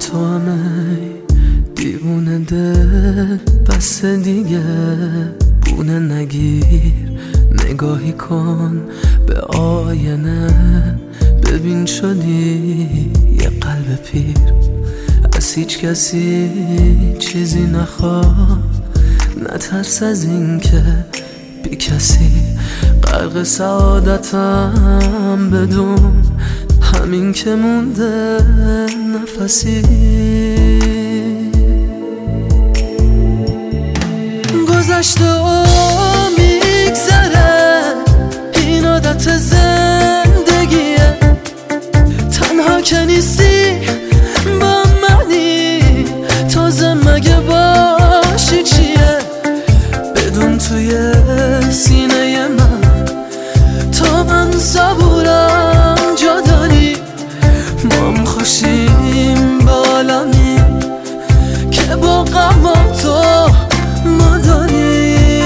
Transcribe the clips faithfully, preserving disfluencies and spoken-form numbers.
تو همه دیوونه دل، بس دیگه بونه نگیر. نگاهی کن به آینه، ببین شدی یه قلب پیر. از هیچ کسی چیزی نخواه، نترس از این که بی کسی. غرق سعادتم بدون همین که مونده نفسی. گذشته و میگذره، این عادت زندگیه. تنها که نیستی با منی، تازه مگه باشی چیه؟ بدون توی سینه من تا من صبورم جا داری. ما هم خوشیم با عالمی که با غم تو ما داریم.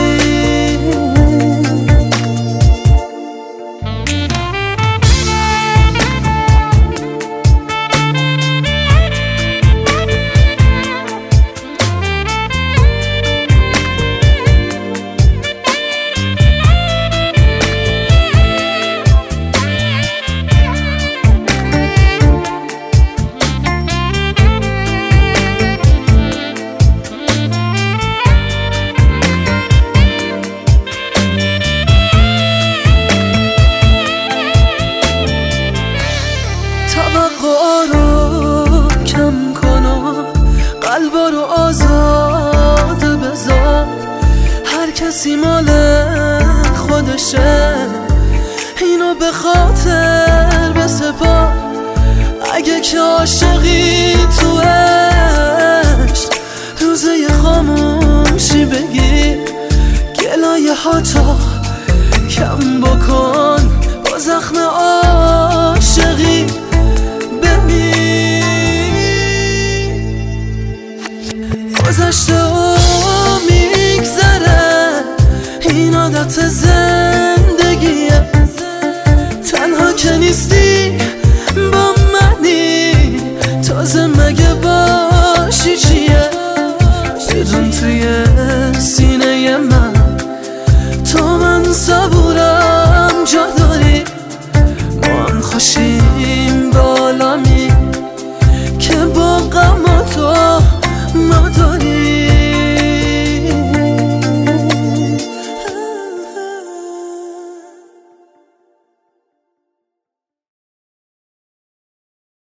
توقع رو کم کن و قلبا رو آزاد بذار. هر کسی مال خودشه، اینو به خاطر بسپار. اگه که عاشقی تو عشق، روزه خاموشی بگیر. گلایه ها تا کم بکن با زخم عاشقی. گذشته و میگذره، این عادت زندگیه. تنها که نیستی با منی، تازه مگه باشی چیه؟ بدون توی سینه من تا من صبورم جا داری. ما هم خوشیم